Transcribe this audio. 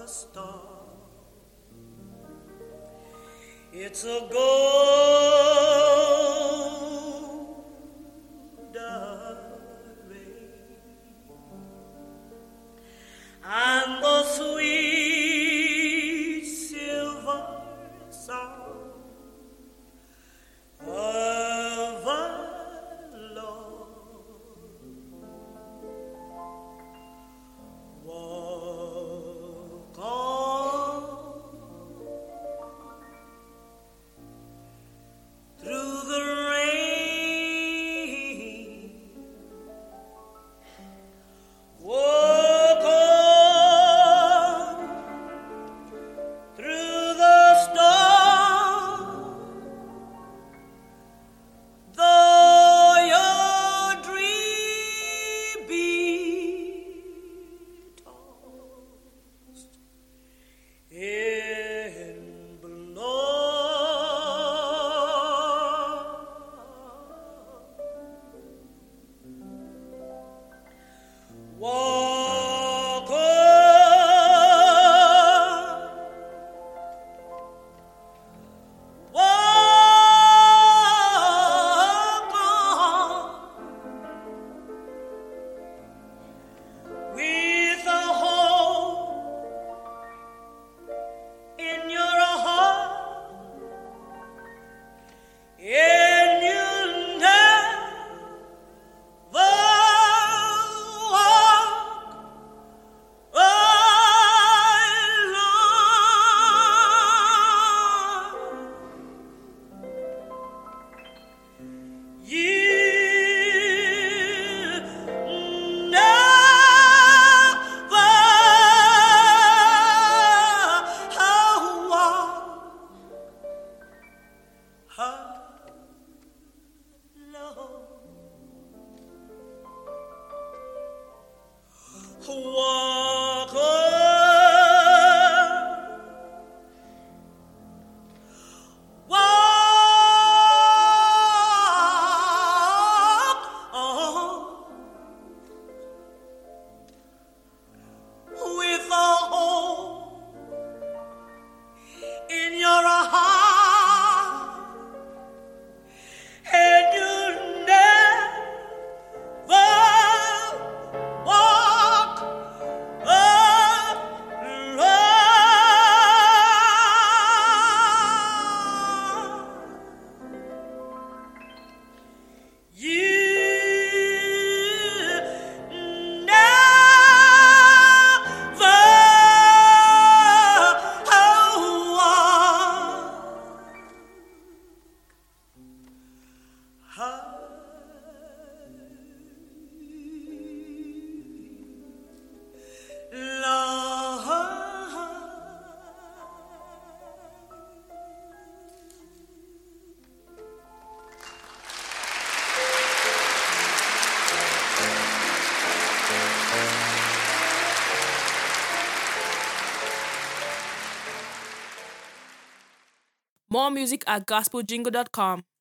star. It's a golden rain, and the sweet silver sound of a walk on through the rain, walk on through the storm, though your dream be tossed in billows. Walk on with a hope in your heart, and you'll never walk alone. You never walk on with a hope in your heart, and you'll never walk alone. You More music at gospeljingle.com.